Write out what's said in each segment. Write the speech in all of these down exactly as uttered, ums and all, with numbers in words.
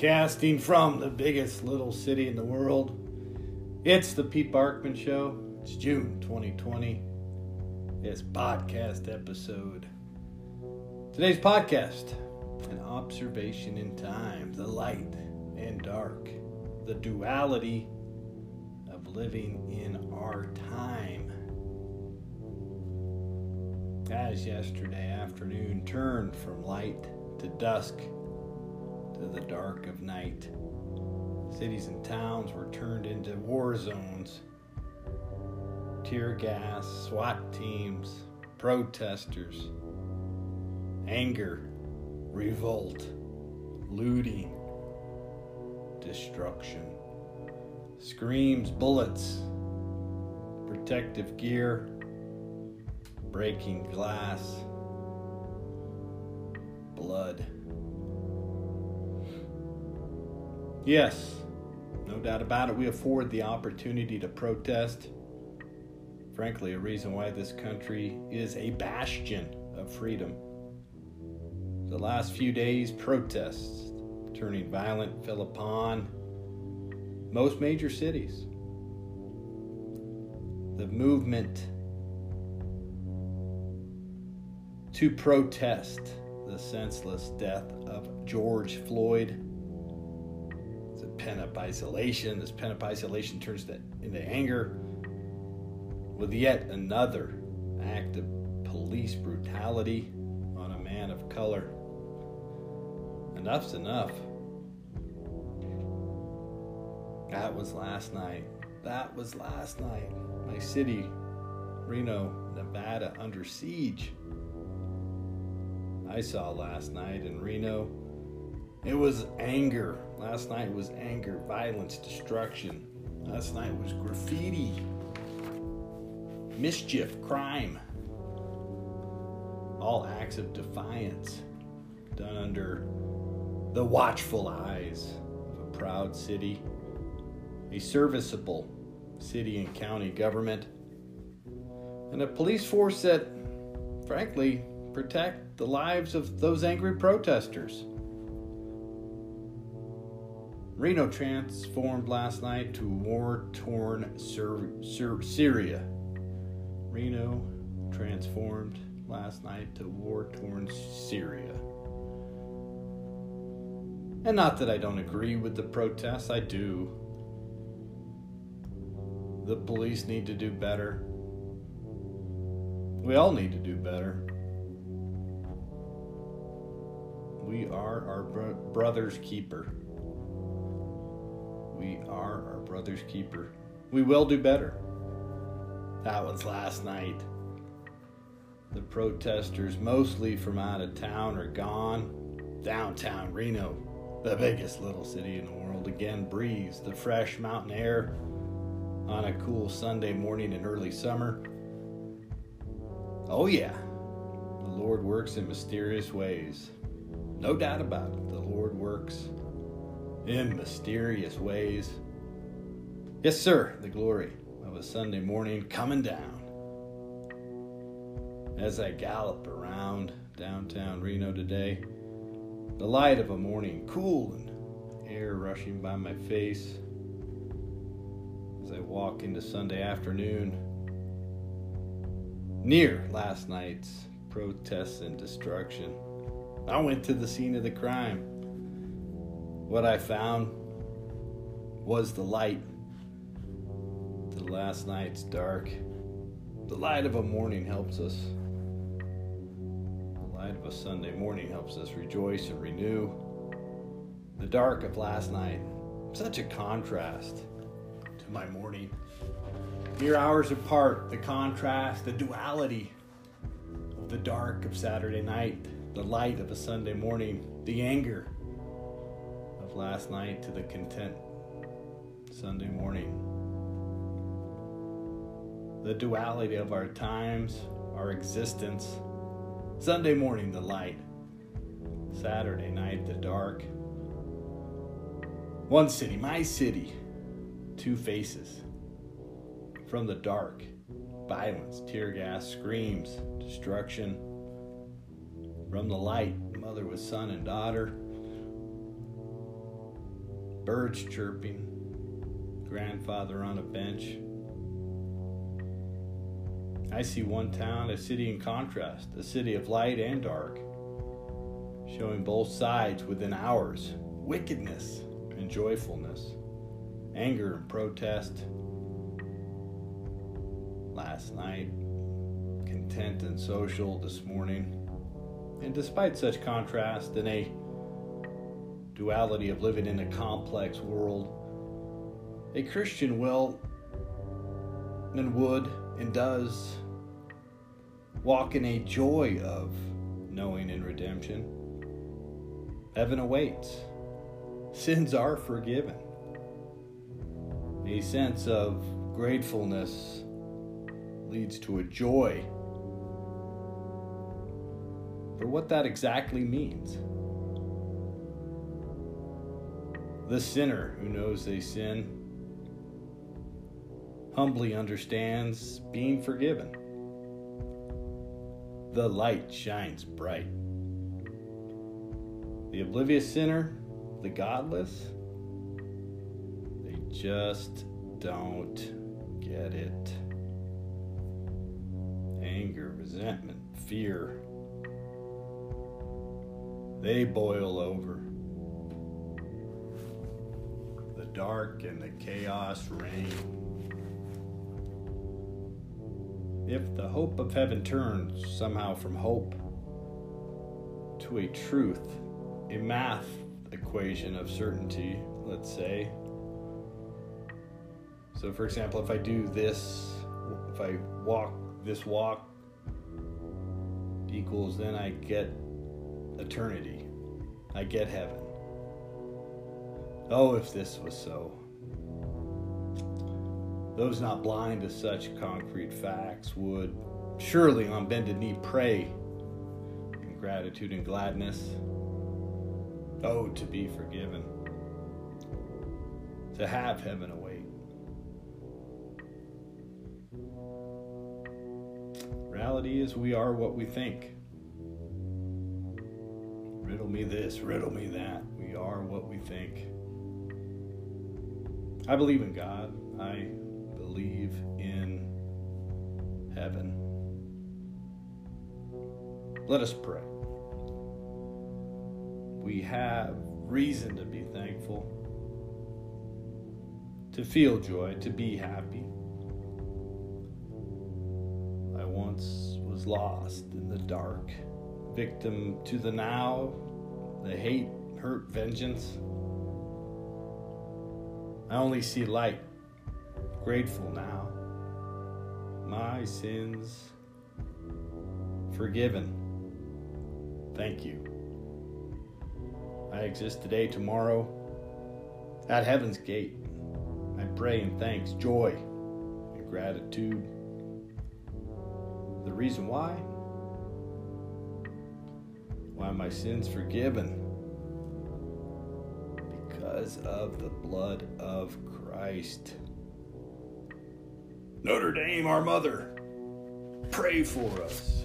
Broadcasting from the biggest little city in the world. It's the Pete Barkman Show. It's June twenty twenty. It's podcast episode. Today's podcast, an observation in time, the light and dark, the duality of living in our time. As yesterday afternoon turned from light to dusk, to the dark of night, cities and towns were turned into war zones. Tear gas, SWAT teams, protesters, anger, revolt, looting, destruction, screams, bullets, protective gear, breaking glass, blood. Yes, no doubt about it, we afford the opportunity to protest. Frankly, a reason why this country is a bastion of freedom. The last few days, protests turning violent fell upon most major cities. The movement to protest the senseless death of George Floyd. It's a pent-up isolation. This pent-up isolation turns to, into anger with yet another act of police brutality on a man of color. Enough's enough. That was last night. That was last night. My city, Reno, Nevada, under siege. I saw last night in Reno, it was anger. Last night was anger, violence, destruction. Last night was graffiti, mischief, crime. All acts of defiance done under the watchful eyes of a proud city, a serviceable city and county government, and a police force that, frankly, protect the lives of those angry protesters. Reno transformed last night to war-torn Syr- Syr- Syria. Reno transformed last night to war-torn Syria. And not that I don't agree with the protests, I do. The police need to do better. We all need to do better. We are our bro- brother's keeper. We are our brother's keeper. We will do better. That was last night. The protesters, mostly from out of town, are gone. Downtown Reno, the biggest little city in the world, again breathes the fresh mountain air on a cool Sunday morning in early summer. Oh yeah, the Lord works in mysterious ways. No doubt about it, the Lord works in mysterious ways. Yes, sir, the glory of a Sunday morning coming down. As I gallop around downtown Reno today, the light of a morning, cool and air rushing by my face. As I walk into Sunday afternoon, near last night's protests and destruction, I went to the scene of the crime. What I found was the light. The last night's dark. The light of a morning helps us. The light of a Sunday morning helps us rejoice and renew. The dark of last night, such a contrast to my morning. Mere hours apart, the contrast, the duality of the dark of Saturday night, the light of a Sunday morning, the anger of last night to the content Sunday morning. The duality of our times, our existence. Sunday morning, the light. Saturday night, the dark. One city, my city, two faces. From the dark, violence, tear gas, screams, destruction. From the light, mother with son and daughter. birds chirping, grandfather on a bench. I see one town, a city in contrast, a city of light and dark, showing both sides within hours, wickedness and joyfulness, anger and protest. Last night, content and social this morning. And despite such contrast and a duality of living in a complex world, a Christian will and would and does walk in a joy of knowing in redemption. Heaven awaits. Sins are forgiven. A sense of gratefulness leads to a joy for what that exactly means. The sinner who knows they sin humbly understands being forgiven. The light shines bright. The oblivious sinner, the godless, they just don't get it. Anger, resentment, fear, they boil over. The dark and the chaos reign. If the hope of heaven turns somehow from hope to a truth, a math equation of certainty, let's say. So for example, if I do this, if I walk this walk equals, then I get eternity. I get heaven. Oh, if this was so. Those not blind to such concrete facts would surely on bended knee pray in gratitude and gladness. Oh, to be forgiven. To have heaven await. Reality is we are what we think. Riddle me this, riddle me that. We are what we think. I believe in God. I believe in heaven. Let us pray. We have reason to be thankful, to feel joy, to be happy. I once was lost in the dark, victim to the now, the hate, hurt, vengeance. I only see light, grateful now. My sins forgiven. Thank you. I exist today, tomorrow, at heaven's gate. I pray in thanks, joy, and gratitude. The reason why? Why my sins forgiven? Because of the blood of Christ. Notre Dame, our mother, pray for us.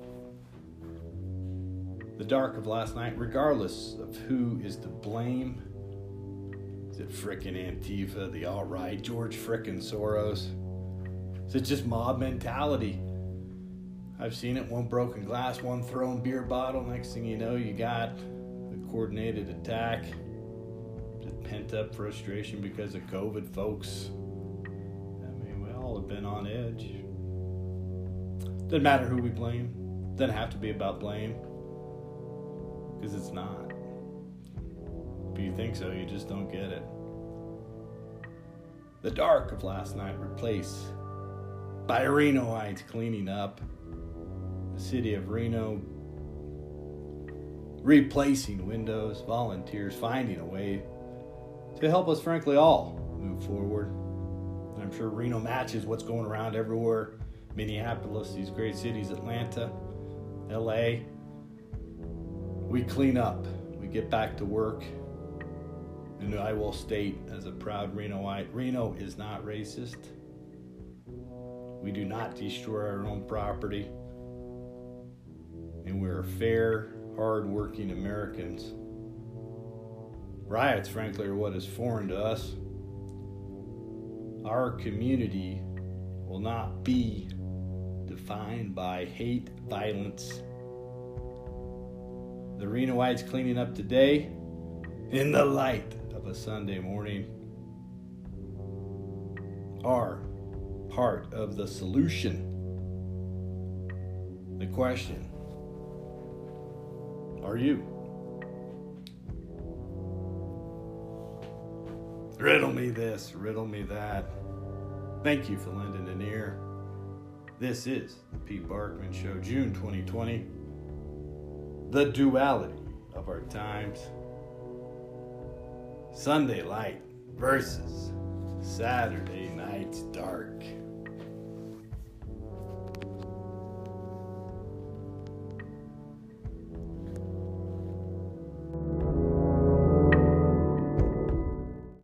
The dark of last night, regardless of who is to blame, is it frickin' Antifa, the alt-right, George frickin' Soros? Is it just mob mentality? I've seen it, one broken glass, one thrown beer bottle. Next thing you know, you got a coordinated attack. Pent-up frustration because of COVID, folks. I mean, we all have been on edge. Doesn't matter who we blame. Doesn't have to be about blame. Because it's not. If you think so, you just don't get it. The dark of last night replaced by Renoites cleaning up. The city of Reno replacing windows, volunteers finding a way to help us, frankly, all move forward. I'm sure Reno matches what's going around everywhere. Minneapolis, these great cities, Atlanta, L A. We clean up. We get back to work. And I will state, as a proud Renoite, Reno is not racist. We do not destroy our own property. And we're fair, hard-working Americans. Riots, frankly, are what is foreign to us. Our community will not be defined by hate, violence. The Reno Whites cleaning up today in the light of a Sunday morning are part of the solution. The question, are you? Riddle me this, riddle me that. Thank you for lending an ear. This is the Pete Barkman Show, June twenty twenty. The duality of our times. Sunday light versus Saturday night's dark.